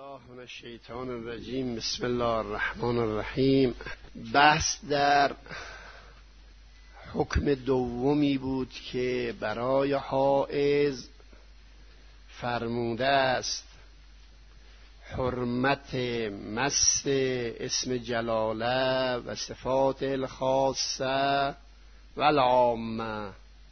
الله من الشیطان الرجیم. بسم الله الرحمن الرحیم. بحث در حکم دومی بود که برای حائض فرموده است حرمت مس اسم جلاله و صفات الخاصه و العامه.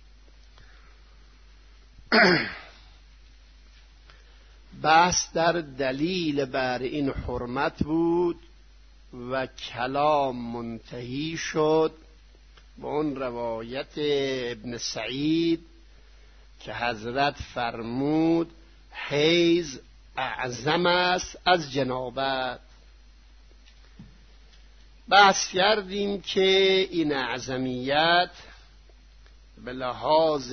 بحث در دلیل بر این حرمت بود و کلام منتهی شد به اون روایت ابن سعید که حضرت فرمود حیض اعظم است از جنابت. بحث کردیم که این اعظمیت به لحاظ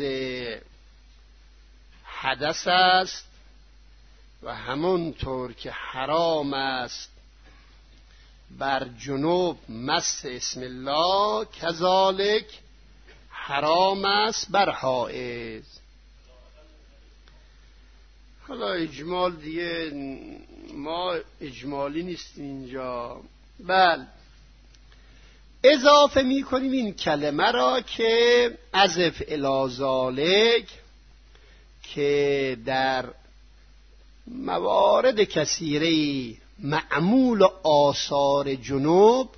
حدث است و همونطور که حرام است بر جنوب مس اسم الله، کذالک حرام است بر حائض. حالا اجمال دیگه ما اجمالی نیست اینجا. بله، اضافه می کنیم این کلمه را که اضف الی ذالک، که در موارد کثیره معمول آثار جنوب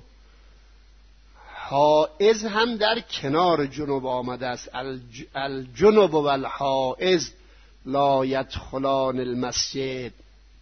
حائض هم در کنار جنوب آمده است. الجنوب و الحائض لا یدخلان المسجد.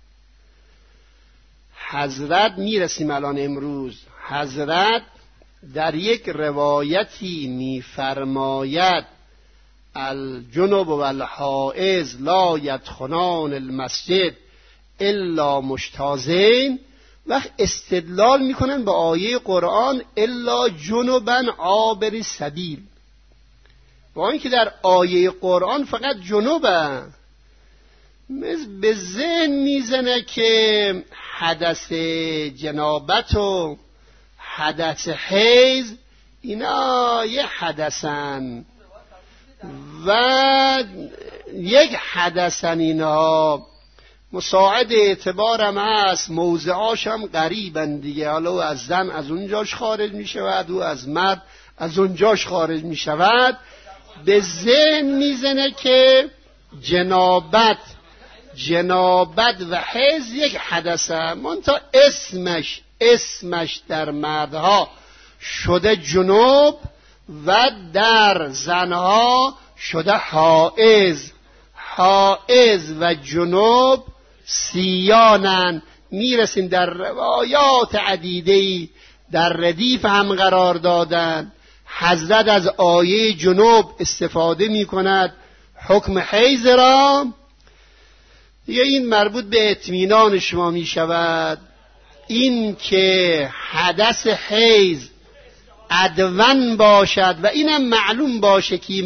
حضرت میرسیم الان امروز، حضرت در یک روایتی میفرماید الجنوب و الحائض لا یدخلان المسجد الا مجتازین، وقت استدلال میکنن به آیه قرآن الا جنوبا عابر سبیل، با اینکه در آیه قرآن فقط جنوبه. به ذهن میزنه که حدث جنابت و حدث حیض اینا یه حدثن و یک حدثن، اینا مساعد اعتبارم هست، موضعاش هم قریبن دیگه. حالا او از زن از اونجاش خارج می شود، او از مرد از اونجاش خارج می شود. به ذهن میزنه که جنابت و حیض یک حدثه، منتها اسمش در مردها شده جنوب و در زنها شده حائض. حائض و جنوب سیانن. میرسیم در روایات عدیده‌ای در ردیف هم قرار دادن. حضرت از آیه جنوب استفاده می کند حکم حیض را. دیگه این مربوط به اطمینان شما می شود، این که حدث حیض ادون باشد و اینم معلوم باشه که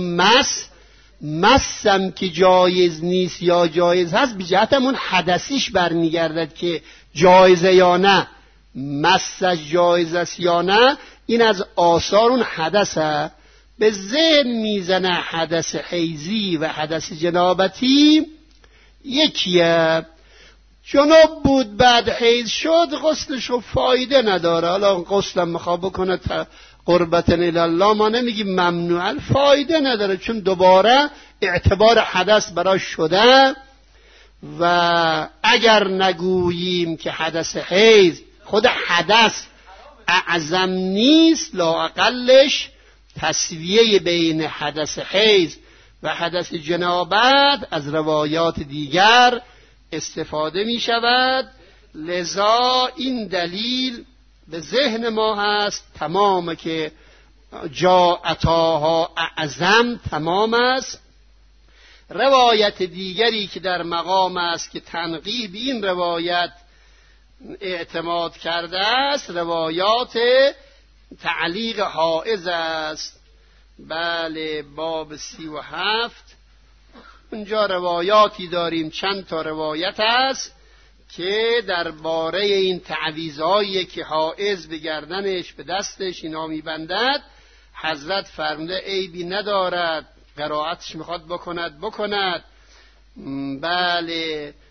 مسم که جایز نیست یا جایز هست، به جهت همون حدثیش برمیگردد که جایزه یا نه، مسش جایز است یا نه، این از آثار اون حدثه. به ذهن میزنه حدث حیضی و حدث جنابتی یکیه. جنوب بود بعد حیض شد، غسلش فایده نداره. حالا غسلم میخواد بکنه قربتن الله، ما نمیگیم ممنوع، فایده نداره، چون دوباره اعتبار حدث براش شده. و اگر نگوییم که حدث حیض خود حدث اعظم نیست، لااقلش تسویه بین حدث حیض و حدث جنابت از روایات دیگر استفاده می شود. لذا این دلیل به ذهن ما هست تمام که جا عطاها اعظم تمام است. روایت دیگری که در مقام است که تنقیب این روایت اعتماد کرده است روایات تعلیق حائض است. بله، باب 37 اونجا روایاتی داریم، چند تا روایت است که درباره این تعویضایی که حائض به گردنش به دستش اینا میبندد حضرت فرموده عیبی ندارد، قرائتش میخواد بکند. بله،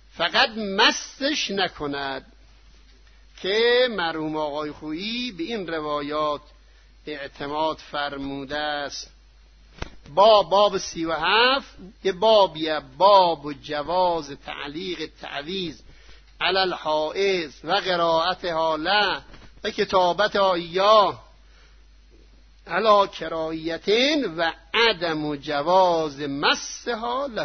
فقط مستش نکند، که مرحوم آقای خویی به این روایات اعتماد فرموده است. باب 37 یه بابیه، باب جواز تعلیق تعویض علی الحائض و قرائتها له و کتابتها ایاه علی کرایتین و عدم جواز مسها له.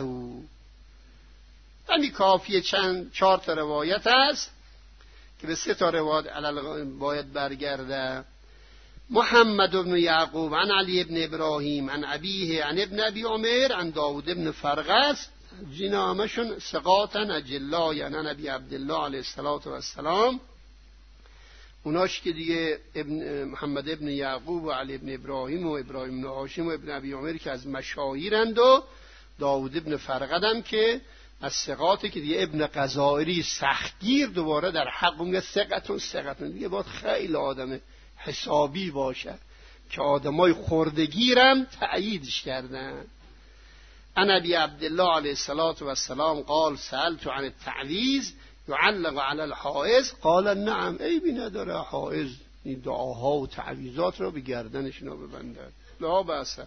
همین کافیه. چهار تا روایت است که به 3 تا روایت باید برگرده. محمد بن یعقوب عن علی بن ابراهیم عن ابیه عن ابن ابی عمر عن داود بن فرقس، اینا همشون ثقاتن اجلا، یعنی نبی عبدالله علیه السلام. اوناش که دیگه محمد ابن یعقوب و علی ابن ابراهیم و ابراهیم بن هاشم و ابن ابی عمر که از مشاهیرند، و داود ابن فرقدم که از ثقاته که دیگه ابن قزائری سختگیر دوباره در حق میگه ثقتون دیگه باید خیلی آدم حسابی باشه که آدمای خردگیرم تأییدش کردن. ان ابی عبدالله علیه السلام قال سألت عن التعویض یعلق علی الحائض قال نعم، عیبی نداره حائض این دعاها و تعویضات رو به گردنشون ببندن، لا بأس.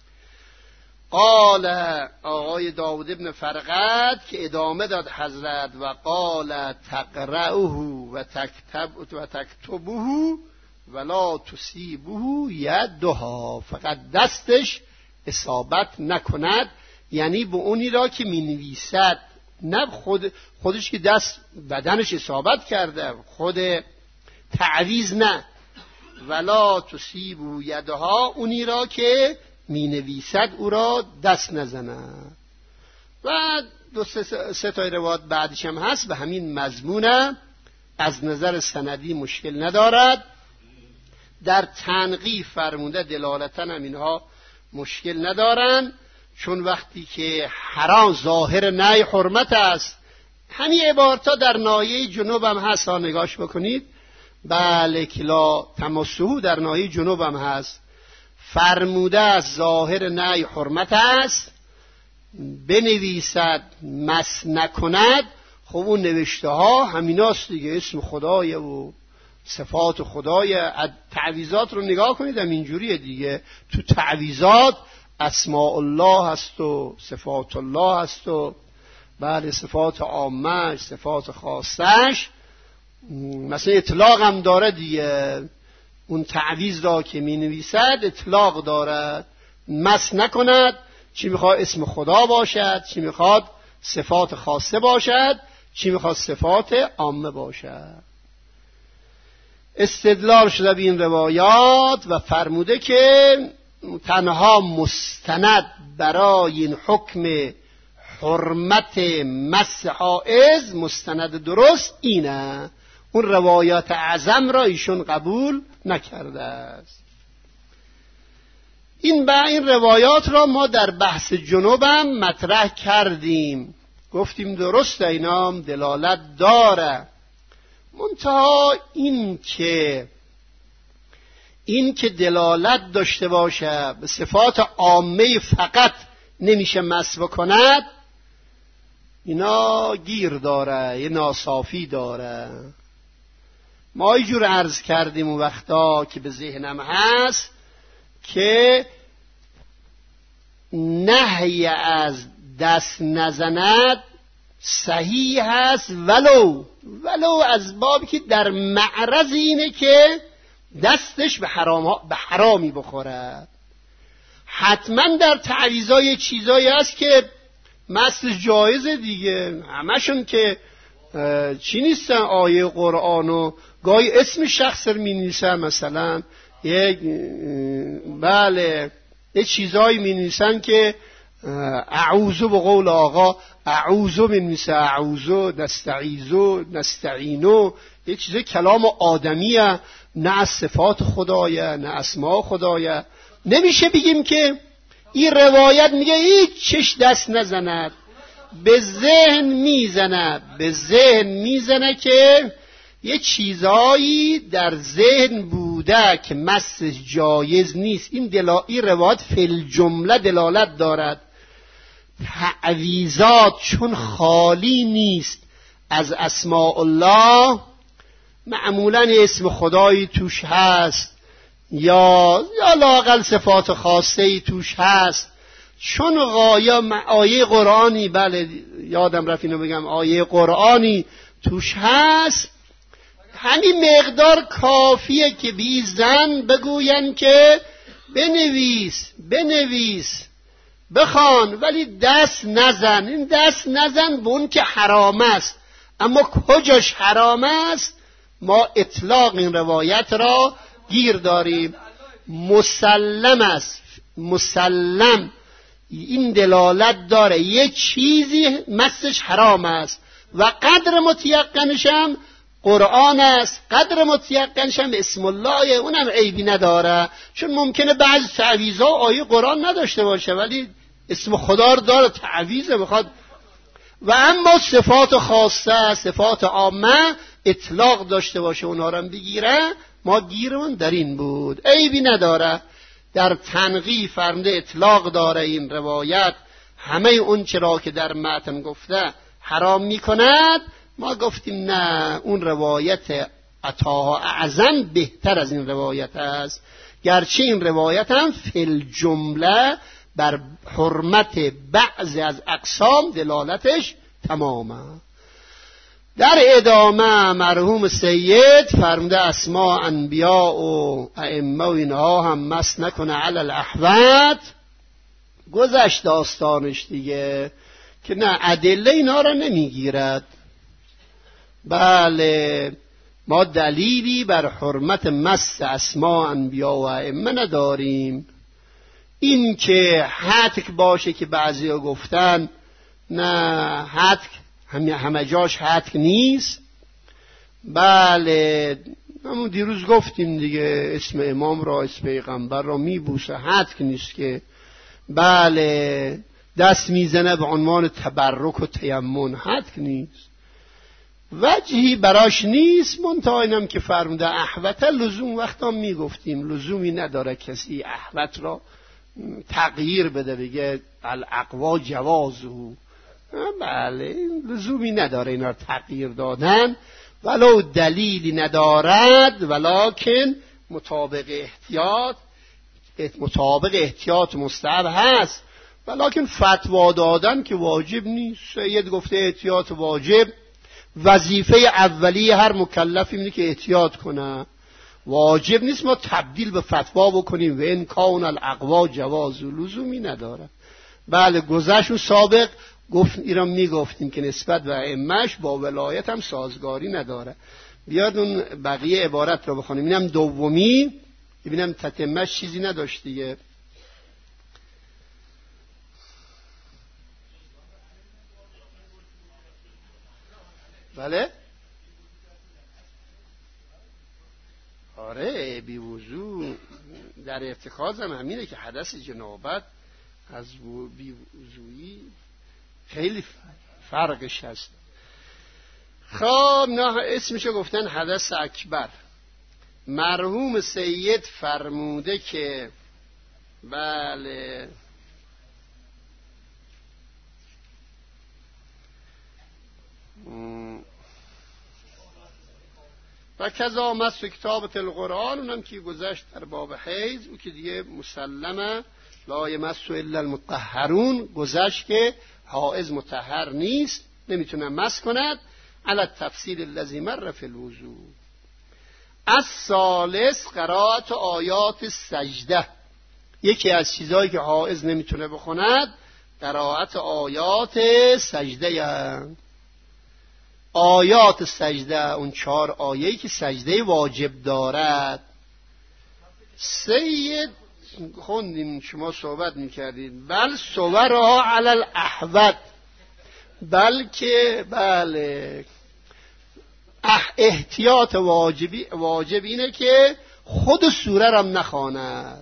قال آقای داود ابن فرقد که ادامه داد حضرت و قال تقرأه و تکتبه ولا تصیبه یدها، فقط دستش اصابت نکند، یعنی به اونی را که می نویسد، نه خودش که دست بدنش اصابت کرده، خود تعویض نه. ولا تصیبه یدها، اونی را که می نویسد او را دست نزند. و 2-3 تا روایت بعدش هم هست به همین مضمونه، از نظر سندی مشکل ندارد. در تنقیح فرموده دلالتاً هم اینها مشکل ندارن، چون وقتی که حرام ظاهر نهی حرمت است. همین عبارتا در ناحیه جنوب هم هست، نگاش بکنید. بله کلا تمسحو در ناحیه جنوب هم هست، فرموده است ظاهر نهی حرمت است، بنویسد مس نکند. خب اون نوشته ها همیناست دیگه، اسم خدای و صفات خدای. تعویضات رو نگاه کنید هم اینجوریه دیگه، تو تعویضات اسماء الله هست و صفات الله هست و بعد صفات عامش، صفات خاصش، مثلا اطلاق هم داره دیگه. اون تعویض را که می نویسد اطلاق دارد، مس نکند، چی میخواد اسم خدا باشد، چی میخواد صفات خاصه باشد، چی میخواد صفات عامه باشد. استدلال شده به این روایات و فرموده که تنها مستند برای این حکم حرمت مس حائض، مستند درست اینه. اون روایات اعظم را ایشون قبول نکرده است. این روایات را ما در بحث جنوبم مطرح کردیم، گفتیم درسته اینا هم دلالت داره، منتها این که دلالت داشته باشه به صفات عامه فقط نمیشه مس بکند، اینا گیر داره، یه ناصافی داره. ما اینجور عرض کردیم اون وقتا که به ذهنم هست که نهی از دست نزند صحیح هست، ولو از بابی که در معرض اینه که دستش به حرامی بخوره. حتما در تعویضای چیزایی هست که مس جایزه دیگه، همشون که چی نیستن آیه قرآن و گاهی اسم شخص رو می نویسن، مثلا یه چیزایی می نویسن که اعوذو، به قول آقا اعوذو می نویسه، اعوذو، نستعیذو، نستعینو، یه چیز کلام آدمیه، نه از صفات خدایه نه اسماء خدایه. نمیشه بگیم که این روایت میگه هیچ چش دست نزند، به ذهن میزنه که یه چیزایی در ذهن بوده که مس جایز نیست. این روایت فی الجمله دلالت دارد. تعویضات چون خالی نیست از اسماء الله معمولا اسم خدایی توش هست یا لااقل صفات خاصه‌ای توش هست. چون آیه قرآنی، بله یادم رفت اینو بگم، آیه قرآنی توش هست، همین مقدار کافیه که بی زن بگوین که بنویس بخوان، ولی دست نزن. این دست نزن به اون که حرام است. اما کجاش حرام است؟ ما اطلاق این روایت را گیر داریم. مسلم است، مسلم این دلالت داره یه چیزی مسش حرام است و قدر متیقنش هم قرآن است، قدر متیقنش هم اسم الله، اونم عیبی نداره. چون ممکنه بعض تعویض‌ها آیه قرآن نداشته باشه ولی اسم خدا رو داره، تعویض میخواد. و اما صفات خاصه، صفات عامه اطلاق داشته باشه اونها رو بگیره. ما گیرمون در این بود، عیبی نداره. در تنقیح فرموده اطلاق داره این روایت، همه اون چرا که در متن گفته حرام میکند. ما گفتیم نه، اون روایت عطاها اعظم بهتر از این روایت است، گرچه این روایت هم فی الجمله بر حرمت بعض از اقسام دلالتش تمامه. در ادامه مرحوم سید فرموده اسماء انبیاء و ائمه و اینها هم مس نکنه علی الاحوت. گذشت داستانش دیگه که نه ادله اینا را نمیگیرد. بله ما دلیلی بر حرمت مس اسماء انبیاء و ائمه نداریم. این که حتک باشه که بعضیا گفتن نه حتک همه جاش حتک نیست. بله همون دیروز گفتیم دیگه، اسم امام را اسم پیغمبر را میبوسه، حتک نیست که. بله دست میزنه به عنوان تبرک و تیمم، حتک نیست، وجهی براش نیست. منتها اینم که فرموده احوت لزوم، وقتا میگفتیم لزومی نداره کسی احوت را تغییر بده بگه الاقوا جوازه. بله لزومی نداره اینا تغییر دادن، ولو دلیلی ندارد، ولکن مطابق احتیاط مستحب هست، ولکن فتوا دادن که واجب نیست. سید گفته احتیاط واجب، وظیفه اولیه هر مکلفی اینه که احتیاط کنه، واجب نیست ما تبدیل به فتوا بکنیم و ان کان الاقوا جواز، لزومی نداره. بله گذشت سابق گفت ایران میگفتیم که نسبت به ائمه‌اش با ولایت هم سازگاری نداره. بیاد اون بقیه عبارت رو بخونیم. اینم دومی، ببینم تتمه‌اش چیزی نداشت دیگه. بله آره بی وضو در ارتکاز هم همینه که حدث جنابت از بی وضویی خیلی فرقش هست. خب نه اسمشو گفتن حدث اکبر. مرحوم سید فرموده که بله و کذا مس کتابت القرآن، اونم که گذشت در باب حیض، او که دیگه مسلمه لا یمس الا المطهرون، گذشت که حائض مطهر نیست نمیتونه مس کند، علی التفصیل الذی مر فی الوضوء. الثالث قرائت آیات سجده، یکی از چیزهایی که حائض نمیتونه بخوند قرائت آیات سجده. آیات سجده اون 4 آیه‌ای که سجده واجب دارد. سید خوندیم شما صحبت میکردید بل صورها علی الاحوت، بلکه بله احتیاط واجب اینه که خود سوره را نخواند.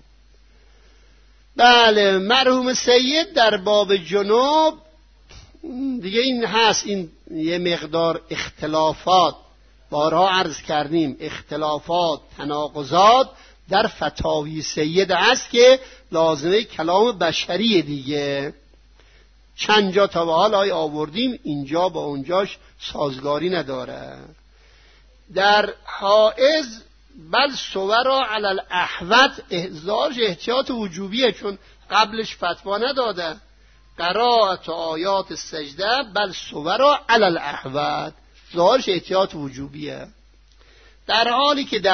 بله مرحوم سید در باب جنوب دیگه این هست، این یه مقدار اختلافات بارها عرض کردیم، اختلافات تناقضات در فتاوی سید هست که لازمه کلام بشری دیگه. چند جا تا به حال آوردیم، اینجا با اونجاش سازگاری نداره. در حائز بل صورا علی الاحوط احضارش احتیاط وجوبیه، چون قبلش فتوا نداده. قرائت آیات سجده بل صورا علی الاحوط، ظاهرش احتیاط وجوبیه. در حالی که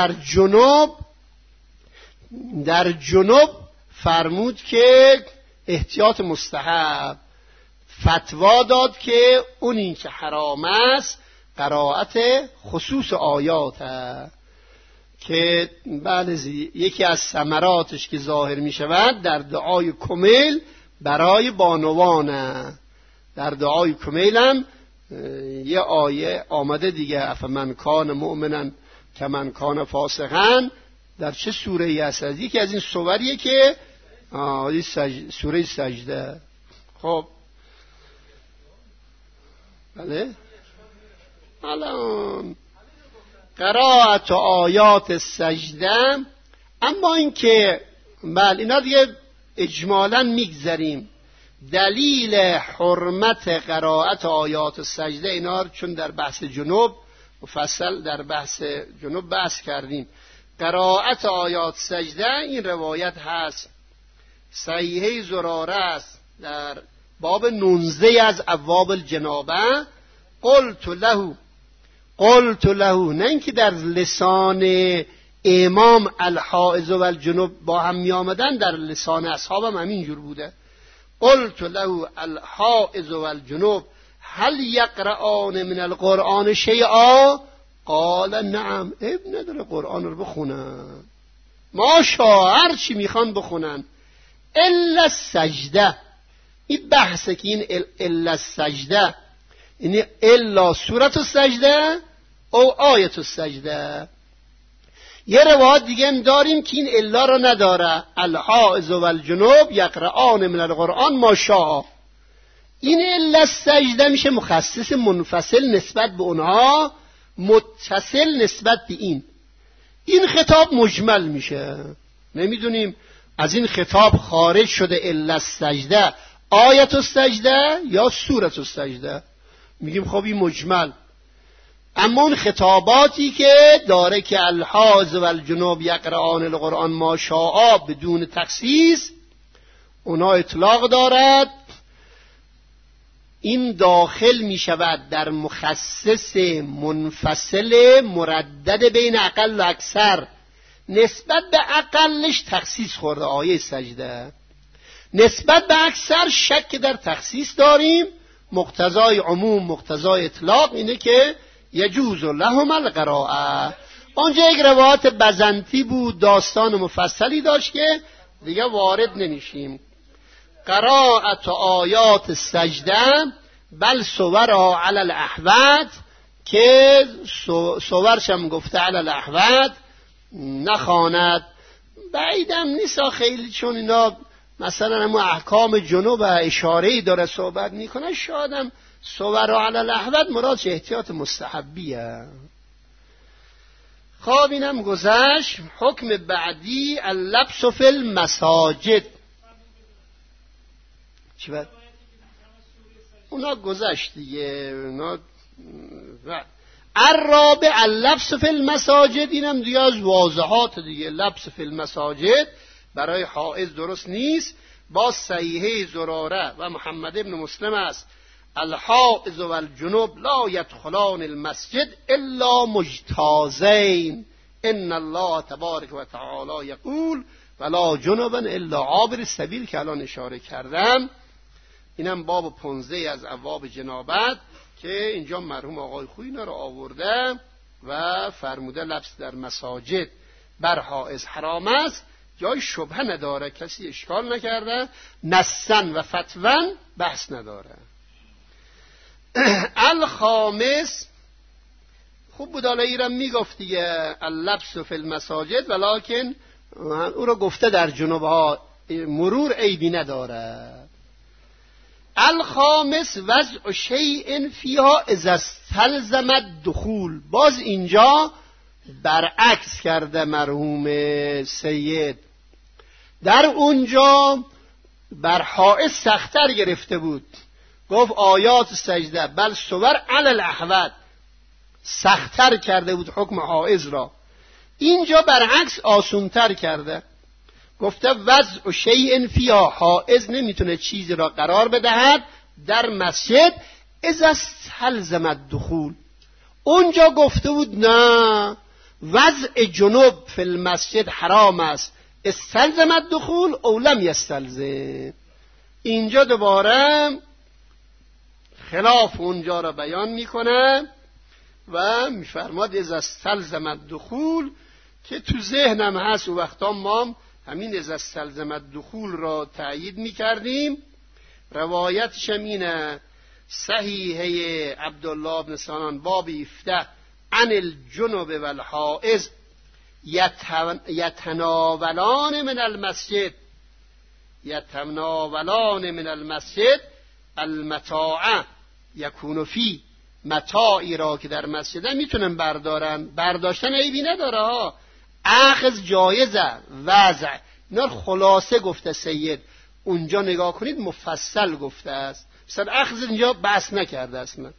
در جنوب فرمود که احتیاط مستحب، فتوا داد که اونی که حرام است قرائت خصوص آیات هست که بله یکی از ثمراتش که ظاهر می شود در دعای کمیل برای بانوانه. در دعای کمیل هم یه آیه آمده دیگه، افمن کان مؤمنا کمن کان فاسقا. در چه سوره ای هست؟ یکی از این سوریه که سوره سجده. خب بله الان قرائت آیات سجده. اما این که بله اینا دیگه اجمالاً میگذریم. دلیل حرمت قرائت آیات سجده اینا چون در بحث جنوب مفصل در بحث جنوب بحث کردیم. قرائت آیات سجده این روایت هست، صحیحه زراره است در باب 19 از ابواب الجنابه. قلت له، نه اینکه در لسان امام الحائض و الجنوب با هم می آمدن، در لسان اصحابم همینجور بوده. قلت له الحائض و الجنوب هل یقرآن من القرآن شیئا؟ قال نعم. ابن نداره قرآن رو بخونن، ماشا هر چی میخوان بخونن الا السجده. این بحثه که این الا السجده یعنی الا سورة السجده او آیت السجده. یه روایت دیگه هم داریم که این الا رو نداره، الحائض و الجنوب یقرآن من القرآن ما شاء. این الا السجده میشه مخصص منفصل نسبت به اونها، متصل نسبت به این خطاب مجمل میشه. نمیدونیم از این خطاب خارج شده الا السجده آیت السجده یا سورة السجده. میگیم خب این مجمل. اما اون خطاباتی که داره که الحائض و الجنوب یقرآن القرآن ما شاء بدون تخصیص، اونا اطلاق دارد. این داخل می شود در مخصص منفصل مردد بین اقل و اکثر. نسبت به اقلش تخصیص خورده آیه سجده، نسبت به اکثر شک در تخصیص داریم. مقتضای عموم مقتضای اطلاق اینه که یجوز لهم القراءه. آنجا یک روایت بزنطی بود، داستان مفصلی داشت که دیگه وارد نمیشیم. قرائت آیات سجده بل صورا علی الاحوط، که صورش هم گفته علی الاحوط نخواند. بعیدم نیست خیلی، چون اینا مثلا همون احکام جنوب اشاره‌ای داره صحبت میکنه، شایدم صورا علی الاحوط مرادش احتیاط مستحبیه. خب اینم گذشت. حکم بعدی اللبس فی المساجد. چی بود؟ اونا گذشت دیگه. اونا الرابع اللبس فی المساجد، اینم دیگه از واضحات دیگه. لبس فی المساجد برای حائض درست نیست. با صحیحه زراره و محمد ابن مسلم است الحائض و الجنوب لا يدخلان المسجد الا مجتازین، ان الله تبارک و تعالی یقول ولا جنبا الا عابر السبیل، که الان اشاره کردم. اینم باب 15 از ابواب جنابت که اینجا مرحوم آقای خویی اینا رو آورده و فرموده لبس در مساجد بر حائض حرام است. جای شبهه نداره، کسی اشکال نکرده، نصن و فتون بحث نداره. الخامس، خوب بود حالا ایرم میگفت دیگه اللبس فی المساجد، ولکن او رو گفته در جنوب ها مرور عیبی نداره. الخامس وضع شیء فیها اذا استلزم الدخول. باز اینجا برعکس کرده مرحوم سید. در اونجا بر حائض سخت‌تر گرفته بود، گفت آیات سجده بل صور علی الاحوط، سخت‌تر کرده بود حکم حائض را، اینجا برعکس آسان‌تر کرده. گفته وضع شیء فیها، حائض نمیتونه چیزی را قرار بدهد در مسجد اذا استلزم الدخول. اونجا گفته بود نه، وضع جنوب فی المسجد حرام است، استلزم الدخول او لم یستلزم. اینجا دوباره خلاف اونجا را بیان میکنه و میفرماد اذا استلزم الدخول، که تو ذهنم هست و وقتا ما همین اذا استلزم الدخول را تأیید میکردیم. روایتش اینه صحیحه عبدالله بن سنان باب 17 عن الجنوب والحائض یتناولان من المسجد، یتناولان من المسجد المتاع یکون فی، متاعی را که در مسجد میتونن بردارن، برداشتن عیبی نداره ها، اخذ جایزه، وضع. اینا خلاصه گفته سید، اونجا نگاه کنید مفصل گفته است، مثلا اخذ اینجا بحث نکرده اصلا.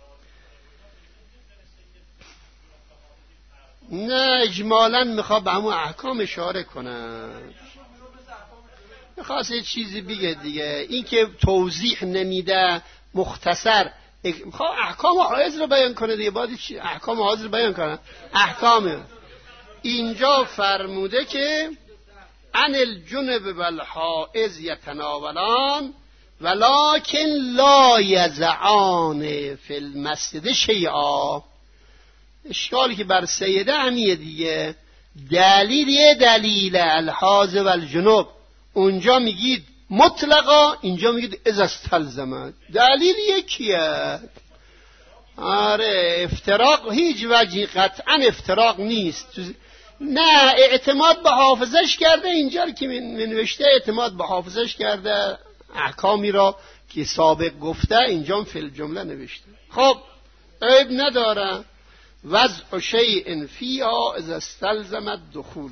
نه اجمالا میخواد به همون احکام اشاره کنه، میخواست یه چیزی بگه دیگه، این که توضیح نمیده مختصر میخواد احکام حائض رو بیان کنه دیگه، باید احکام حائض رو بیان کنه. احکام اینجا فرموده که عن الجنب والحائض یتناولان ولکن لا یزعان فی المسجد شیئا. اشکالی که بر سیده همیه دیگه، دلیل یه دلیل الحاض والجنوب، اونجا میگید مطلقا، اینجا میگید اذا استلزم، دلیل یکیه. آره افتراق هیچ وجهی قطعا افتراق نیست. نه اعتماد به حافظش کرده، اینجا که نوشته اعتماد به حافظش کرده، احکامی را که سابق گفته اینجا فی الجمله نوشته. خب عیب نداره. وضع شیء فیها اذا استلزم الدخول.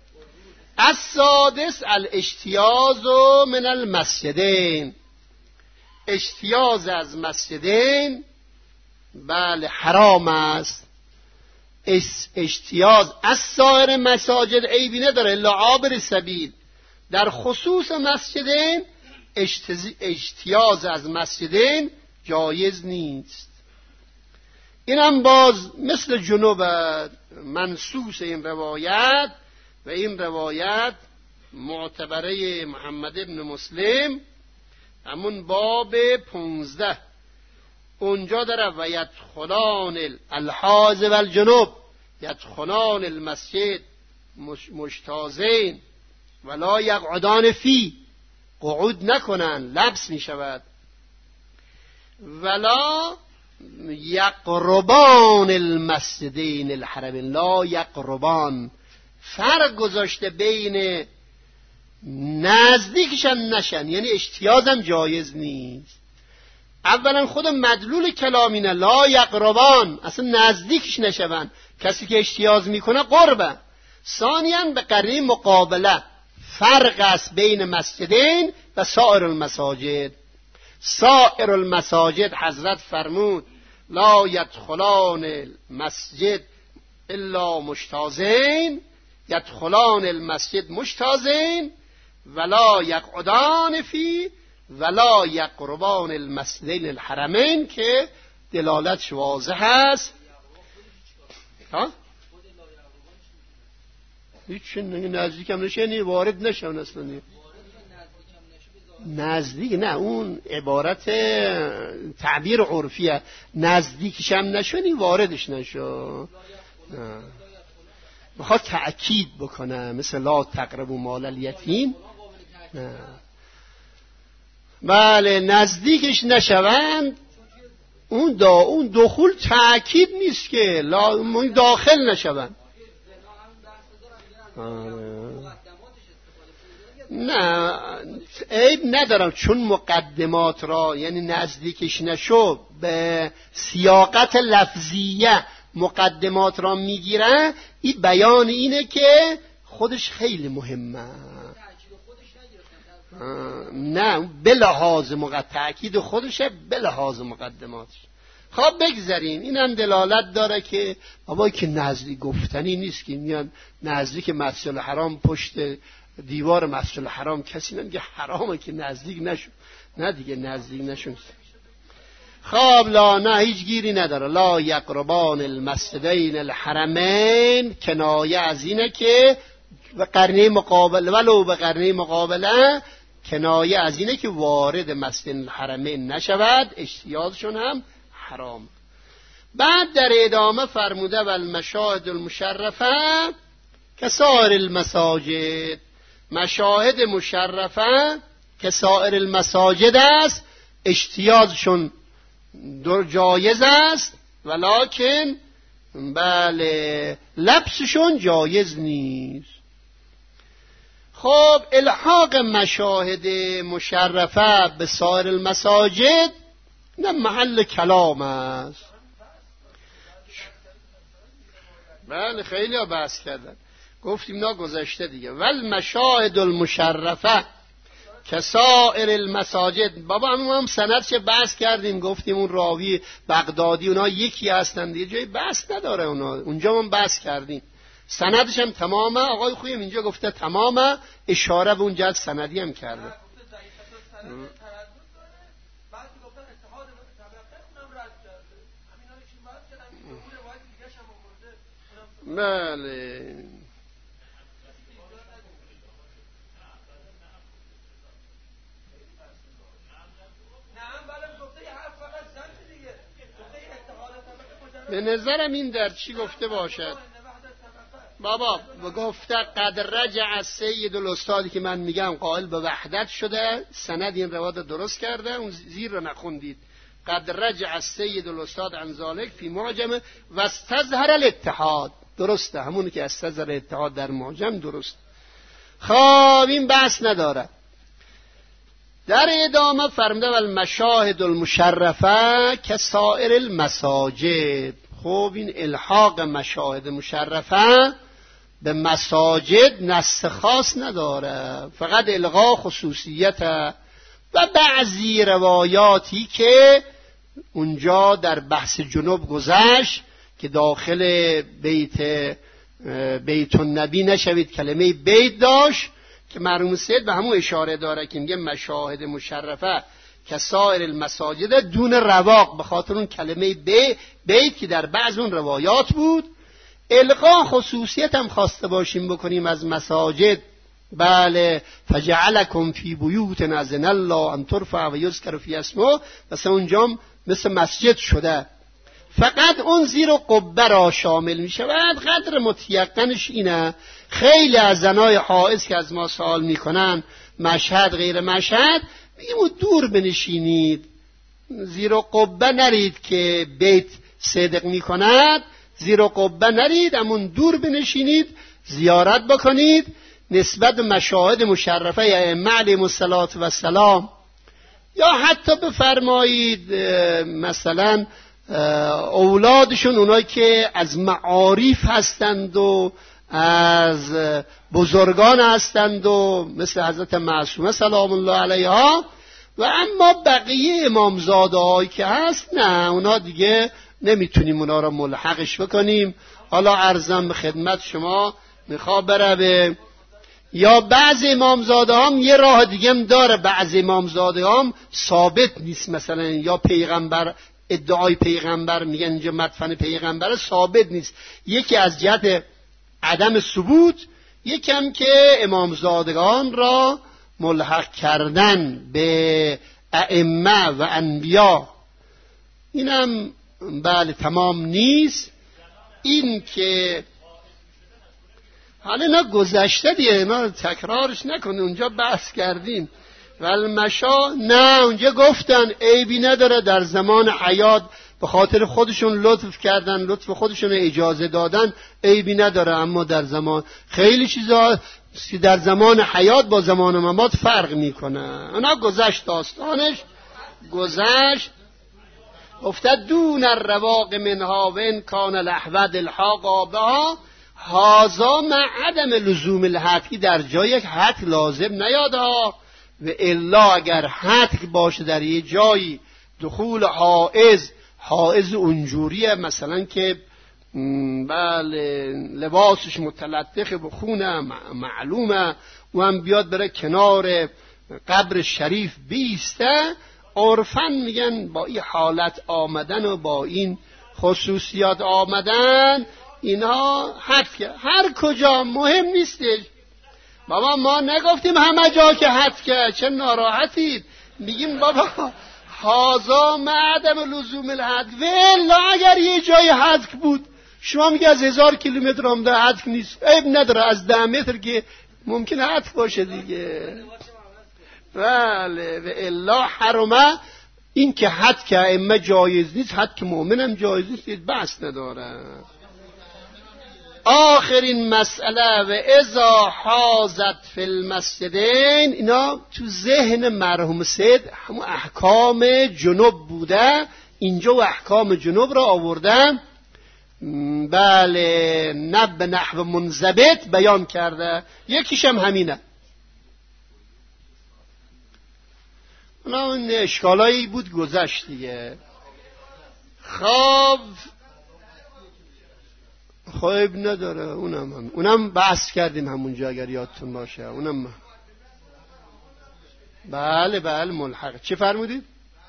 السادس الاجتیاز من المسجدین، اجتیاز از مسجدین بله حرام است. اجتیاز از سایر مساجد عیبی نداره الا عابر سبیل، در خصوص مسجدین اجتیاز از مسجدین جایز نیست. اینم باز مثل جنوب منسوس این روایت، و این روایت معتبره محمد ابن مسلم همون باب 15 اونجا داره و یدخلان الحاض والجنوب یدخلان المسجد مجتازین ولا یقعدان فی، قعود نکنن لبس می شود، ولا یقربان المسجدین الحرمین، لا یقربان، فرق گذاشته بین نزدیکشن نشن، یعنی اجتیازم جایز نیست. اولا خود مدلول کلامینه لا یقربان، اصلا نزدیکش نشون، کسی که اجتیاز میکنه قربه. ثانیاً به قرینه مقابله فرق است بین مسجدین و سایر المساجد. سایر المساجد حضرت فرمود لا یدخلان المسجد الا مجتازین، یدخلان المسجد مجتازین ولا یقعدان فی ولا یقربان المسجدین الحرمین، که دلالتش واضح است. ها؟ هیچ نزدیکم نشه، یعنی وارد نشون اصلا. نزدیک نه، اون عبارت تعبیر عرفیه، نزدیکش هم نشونی واردش نشو، میخواد تأکید بکنه مثل لا تقربوا مال الیتیم. بله نزدیکش نشوند، اون دخول تأکید نیست که داخل نشوند. نه عیب ندارم، چون مقدمات را یعنی نزدیکش نشو به سیاقت لفظیه مقدمات را میگیره، این بیان اینه که خودش خیلی مهمه. نه به لحاظ تأکید خودشه، به لحاظ مقدماتش. خب بگذاریم. اینم دلالت داره که بابا که نزدیک گفتنی نیست که میان نزدیک مسجد الحرام، پشت دیوار مسجد الحرام کسی نمیگه حرامه که نزدیک نشون. نه دیگه نزدیک نشون. خب لا، نه هیچ گیری نداره. لا یقربان المسجدین الحرمین، کنایه از اینه که به قرنه مقابله، ولو به قرنه مقابله، کنایه از اینه که وارد مسجد الحرمین نشود، اجتیازشون هم حرام. بعد در ادامه فرموده و المشاهد المشرفه کسائر المساجد، مشاهد مشرفه که سایر المساجد است، اجتیازشون جایز است، ولکن بله لبسشون جایز نیست. خب الحاق مشاهد مشرفه به سایر المساجد نه محل کلام است. بله خیلی ها بحث کردن، گفتیم نا گذشته دیگه. والمشاهد المشرفه کسائر المساجد، بابا هم سندش بحث کردیم، گفتیم اون راوی بغدادی اونا یکی هستن دیگه، جای بحث نداره اونا، اونجا هم بحث کردیم. سندش هم تمامه، آقای خویم اینجا گفته تمامه، اشاره به اونجا سندی هم کرده. بله به نظرم این در چی گفته باشد بابا؟ گفته قد رجع سید الاستادی که من میگم قائل به وحدت شده، سند این روایت درست کرده، اون زیر رو نخوندید. قد رجع سید الاستاد عن ذلك فی معجم و استظهر الاتحاد، درسته، همون که استظهر الاتحاد در معجم درست. خب این بحث نداره. در ادامه فرموده و المشاهد المشرفه کسائر المساجد. خب این الحاق مشاهد مشرفه به مساجد نص خاص نداره، فقط الغا خصوصیت و بعضی روایاتی که اونجا در بحث جنوب گذشت که داخل بیت النبی نشوید، کلمه بیت داشت که مرحوم سید به همون اشاره داره که میگه مشاهد مشرفه کسائر المساجد دون رواق، به خاطر اون کلمه بیت که در بعض اون روایات بود. الغا خصوصیت هم خواسته باشیم بکنیم از مساجد. بله فجعلکم فی بیوت اذن الله ان ترفع و یذکر فی اسمه، مثلا اونجا مثل مسجد شده، فقط اون زیر قبه را شامل می شود. قدر متیقنش اینه، خیلی از زنای حائض که از ما سوال میکنن مشهد غیر مشهد، میگیم دور بنشینید، زیر قبه نرید که بیت صدق میکند، زیر قبه نرید، امون دور بنشینید، زیارت بکنید. نسبت به مشاهد مشرفه یا ائمه علیهم الصلاة و السلام، یا حتی بفرمایید مثلا اولادشون، اونایی که از معارف هستند و از بزرگان هستند و مثل حضرت معصومه سلام الله علیها، و اما بقیه امامزاده هایی که هست نه، اونا دیگه نمیتونیم اونا را ملحقش بکنیم. حالا عرضم به خدمت شما میخوا بره به یا بعض امامزاده هم یه راه دیگه هم داره، بعض امامزاده هم ثابت نیست، مثلا یا پیغمبر ادعای پیغمبر میگن اینجا مدفن پیغمبر ثابت نیست، یکی از جهت عدم ثبوت، یکم که امامزادگان را ملحق کردن به ائمه و انبیا، اینم بله تمام نیست. این که حالا اینا گذشته دیگه، اینا تکرارش نکنه، اونجا بحث کردیم. والمشا نه، اونجا گفتن عیبی نداره، در زمان حیات به خاطر خودشون لطف کردن، لطف خودشون اجازه دادن، عیبی نداره. اما در زمان خیلی چیزا در زمان حیات با زمان ممات فرق میکنه. اونا گذشت، داستانش گذشت. افتاد دون الرواق منها و ان کان الاحواد الحاق بها هازا مع عدم لزوم الحد، در جای یک حد لازم نیاده، و الا اگر حتک باشه در یه جایی دخول حائز اونجوریه مثلا که بله لباسش متلطخ به خونه معلومه و هم بیاد بره کنار قبر شریف بیسته، عرفاً میگن با این حالت آمدن و با این خصوصیات آمدن اینا حتک. هر کجا مهم نیستش. بابا ما نگفتیم همه جا که حتکه، چه ناراحتید. میگیم بابا هازا معدم لزوم الحتک، ولی اگر یه جای حتک بود شما میگه از 1000 کیلومتر آمده حتک نیست، عیب نداره، از 10 متر که ممکنه حتک باشه دیگه. بله و الا حرمه، این که حتک ائمه جایز نیست، حتک مؤمنم جایز نیست، بحث نداره. آخرین مسئله و اذا حازت فی المسجدین، اینا تو ذهن مرحوم سید همون احکام جنوب بوده، اینجا و احکام جنوب را آورده. بله نب نحو منضبط بیان کرده، یکیش هم همینه. اون اشکالایی بود گذشت دیگه. خب نداره، اونم بحث کردیم همونجا اگر یادتون باشه. اونم بله ملحق. چه فرمودید؟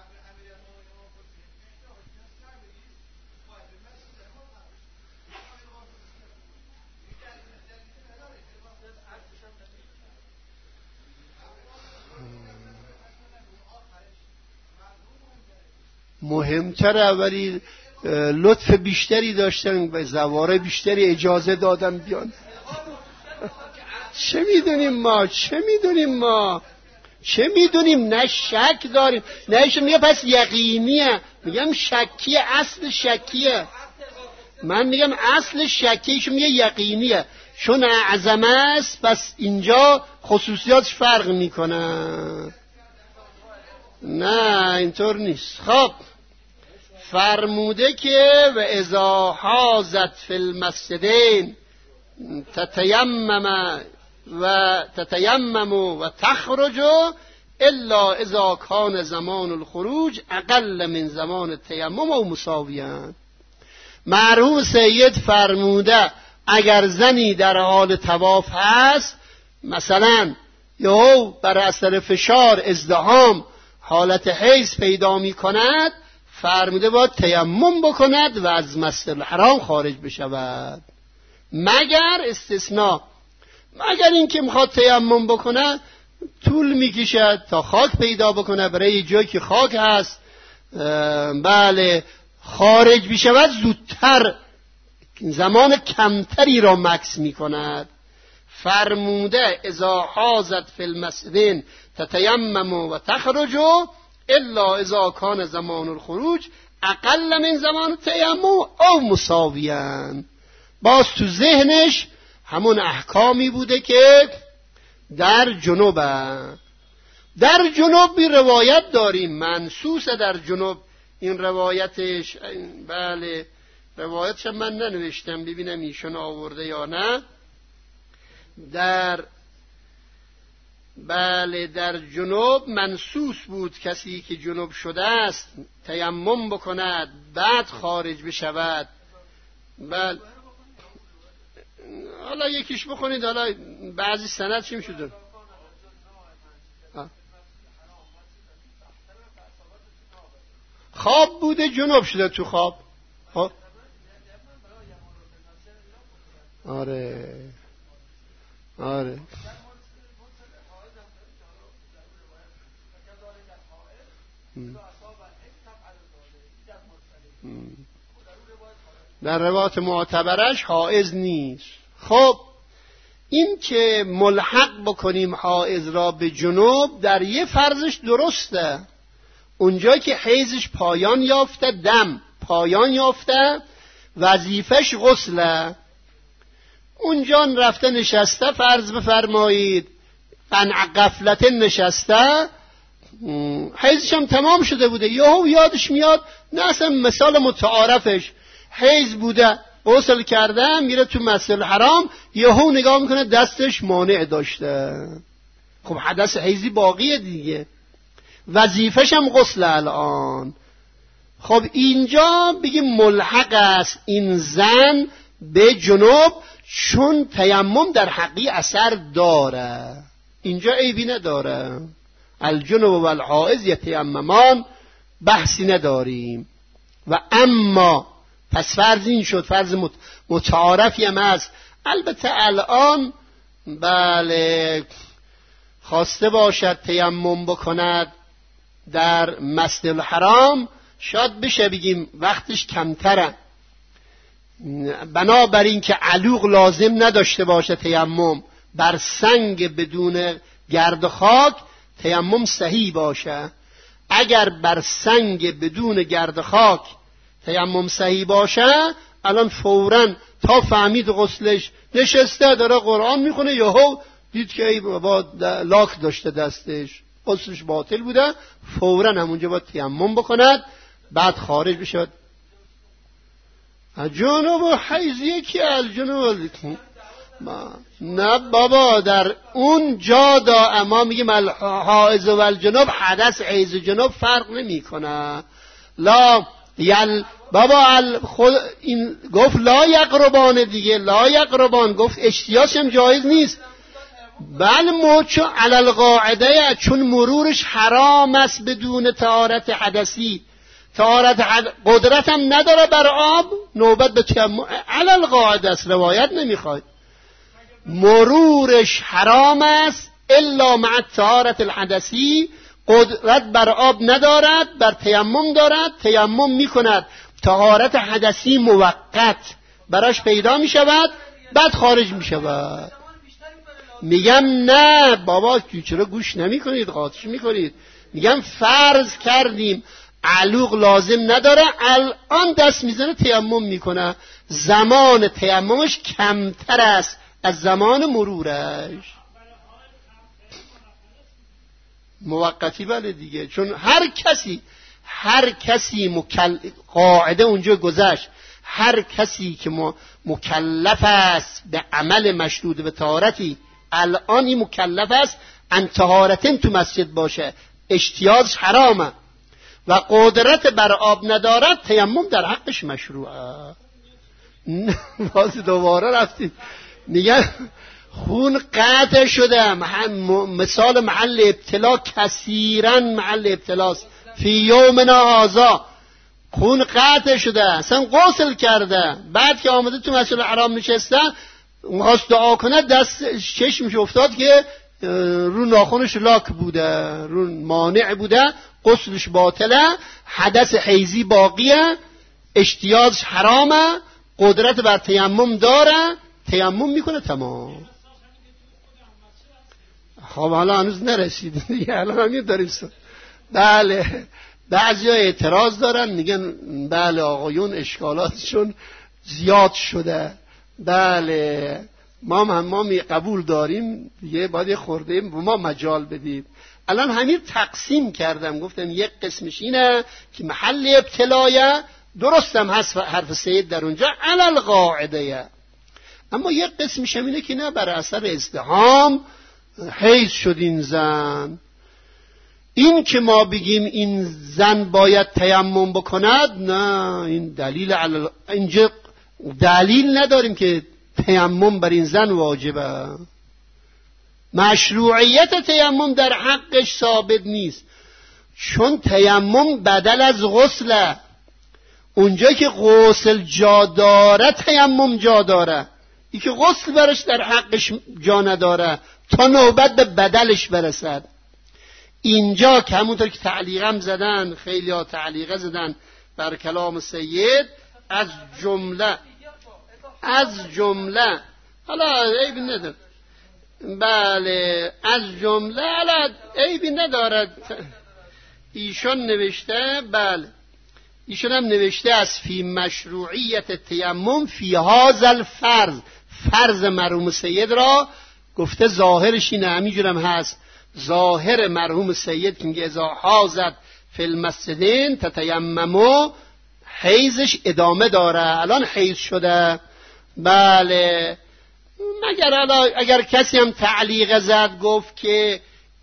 مهمتره، ولی لطف بیشتری داشتن، به زواره بیشتری اجازه دادن بیان. چه میدونیم نه شک داریم، نه ایشون میگه پس یقینیه، میگم شکیه، اصل شکیه. من میگم اصل شکیه، ایشون میگه یقینیه، چون اعظم است پس اینجا خصوصیاتش فرق میکنه. نه اینطور نیست. خب فرموده که و اذا حازت فی المسجدین تتیمم و تخرج الا اذا کان زمان الخروج اقل من زمان التیمم و مساویان. مرحوم سید فرموده اگر زنی در حال طواف هست، مثلا یا بر اثر فشار ازدحام حالت حیض پیدا می کند، فرموده باید تیمم بکند و از مسجد الحرام خارج بشود، مگر استثناء، مگر اینکه میخواد تیمم بکنه طول میکشد تا خاک پیدا بکنه، برای جایی که خاک هست بله خارج بشود زودتر، زمان کمتری را مکث میکند. فرموده اذا حازت فی المسجدین تتیمم و تخرج الا اذا کان زمان الخروج اقل من زمان التیمم او مساویان. باز تو ذهنش همون احکامی بوده که در جنوبه. در جنوب بی روایت داریم، منصوصه در جنوب این روایتش. بله روایتش من ننوشتم، ببینم ایشون آورده یا نه. در جنوب منصوص بود کسی که جنوب شده است تیمم بکند بعد خارج بشود. بله حالا یکیش بخونید، حالا بعضی سند چی میشود؟ خواب بوده جنوب شده تو خواب. آره در روایات معتبرش حائض نیست. خب این که ملحق بکنیم حائض را به جنوب در یه فرضش درسته، اونجایی که حیضش پایان یافته، دم پایان یافته، وظیفش غسله، اونجا رفته نشسته، فرض بفرمایید قنع غفلت نشسته، حیضش هم تمام شده بوده، یهو یادش میاد، نه اصلا مثال متعارفش حیض بوده، غسل کرده، میره تو مسجد الحرام، یهو نگاه میکنه دستش مانع داشته، خب حدث حیضی باقیه دیگه، وظیفش هم غسل الان. خب اینجا بگیم ملحق است این زن به جنوب، چون تیمم در حقی اثر داره، اینجا عیبی نداره. الجنوب و الحائض یتیممان، بحثی نداریم. و اما پس فرض این شد، فرض متعارفی هم هست. البته الان بله خواسته باشد تیمم بکند در مسجد الحرام، شاید بشه بگیم وقتش کمتره، بنابراین که علوق لازم نداشته باشه تیمم، بر سنگ بدون گرد و خاک تیمم صحیح باشه. اگر بر سنگ بدون گرد و خاک تیمم صحیح باشه، الان فوراً تا فهمید غسلش نشسته داره قرآن میخونه، یهو دید که ای بابا لاک داشته دستش، غسلش باطل بوده، فوراً همونجا باید تیمم بکند، بعد خارج بشه. جنوب و حیضیه که الجنوب نه بابا، در اون جا ما میگیم الحائض و الجنوب، حدث حیض جنوب فرق نمی کنه. لا بابا خود این گفت لا یقربان دیگه، لا یقربان گفت اشتیاش هم جایز نیست. بله چون علل قاعده، چون مرورش حرام است بدون طهارت حدثی، قدرت هم نداره بر آب، نوبت به تیمم علل قاعده است، روایت نمیخواد. مرورش حرام است الا مع طهارت الحدثی، قدرت بر آب ندارد، بر تیمم دارد، تیمم میکند، طهارت حدثی موقت براش پیدا میشود، بعد خارج میشود. میگم نه بابا چرا گوش نمیکنید، قاطش میکنید. میگم فرض کردیم علوق لازم نداره، الان دست میزنه تیمم میکنه، زمان تیممش کمتر است از زمان مرورش. موقتی بله دیگه، چون هر کسی قاعده اونجا گذشت، هر کسی که مکلف است به عمل مشروط به طهارتی، الان این مکلف است ان طهارتن تو مسجد باشه، اجتیاز حرامه و قدرت بر آب ندارد، تیمم در حقش مشروعه. باز دوباره رفتید میگن خون قطع شده، مثال محل ابتلا، کثیرا محل ابتلاست، فی یومنا هذا خون قطع شده، اصلا غسل کرده، بعد که آمده تو مسجد الحرام نشسته، خواست دعا کنه، دست چشمش افتاد که رو ناخونش لاک بوده، رو مانع بوده، غسلش باطله، حدث حیضی باقیه، اجتیازش حرامه، قدرت بر تیمم داره، تیمم میکنه، تمام. خب حالا هنوز نرسید دیگه، الان همین داریم. بله بعضی ها اعتراض دارن، میگن بله آقایون اشکالاتشون زیاد شده. بله ما قبول داریم دیگه، باید یه خورده ما مجال بدید. الان همین تقسیم کردم، گفتم یک قسمش اینه که محل ابتلایه، درستم هست حرف سید در اونجا علل قاعده، اما یک قسمش هم اینه که نه، بر اثر ازدحام حیض شد این زن. این که ما بگیم این زن باید تیمم بکند، نه، این دلیل اینجا دلیل نداریم که تیمم بر این زن واجبه. مشروعیت تیمم در حقش ثابت نیست، چون تیمم بدل از غسله. اونجا که غسل جا داره تیمم جا داره، این که غسل برش در حقش جا نداره تا نوبت به بدلش برسد. اینجا که همونطور که تعلیقم زدن، خیلی ها تعلیقه زدن بر کلام سید، از جمله حالا عیبی نداره، بله از جمله حالا عیبی ندارد، ایشان نوشته، بله ایشان هم نوشته از فی مشروعیت تیمم فی هذا الفرض، فرض مرحوم سید را گفته ظاهرش اینه، همینجور هم هست. ظاهر مرحوم سید که میگه اذا حاضت فی المسجدین تتیممو، حیزش ادامه داره، الان حیز شده. بله مگر اگر کسی هم تعلیق زد گفت که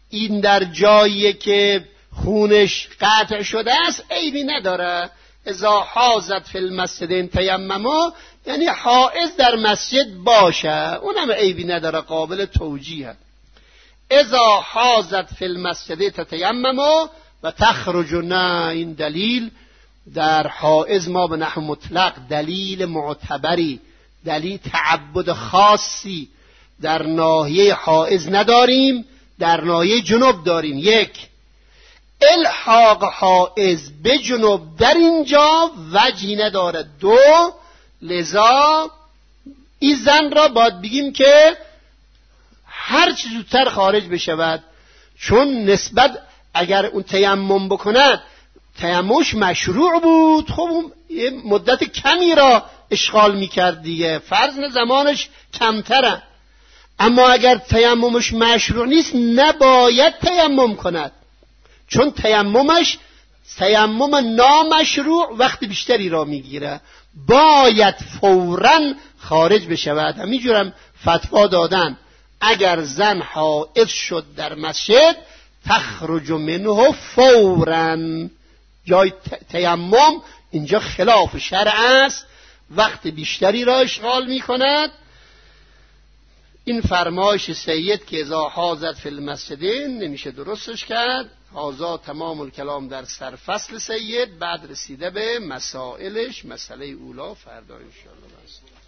این در جایی که خونش قطع شده است عیبی نداره. اذا حاضت فی المسجد تیمموا، یعنی حائض در مسجد باشه، اونم عیبی نداره، قابل توجیه. اذا حاضت فی المسجد تتیمموا و تخرج، نه، این دلیل در حائض ما به نحو مطلق دلیل معتبری، دلیل تعبد خاصی در ناحیه حائض نداریم، در ناحیه جنوب داریم. یک، الحاق حائض به جنوب در اینجا وجهی نداره. دو، لذا این زن را باید بگیم که هر چی زودتر خارج بشود، چون نسبت اگر اون تیمم بکند، تیممش مشروع بود، خب اون مدت کمی را اشغال میکرد دیگه، فرض زمانش کمتره. اما اگر تیممش مشروع نیست نباید تیمم کند، چون تیممش تیمم نامشروع وقت بیشتری را میگیره، باید فوراً خارج بشود. همینجورم فتوا دادن اگر زن حائض شد در مسجد تخرج منه فوراً. جای تیمم اینجا خلاف شرع است، وقت بیشتری را اشغال میکند. این فرمایش سید که اذا حاضت فی المسجد نمیشه درستش کرد. هذا تمام الکلام در سرفصل سید، بعد رسیده به مسائلش. مسئله اولا فردا انشاءالله.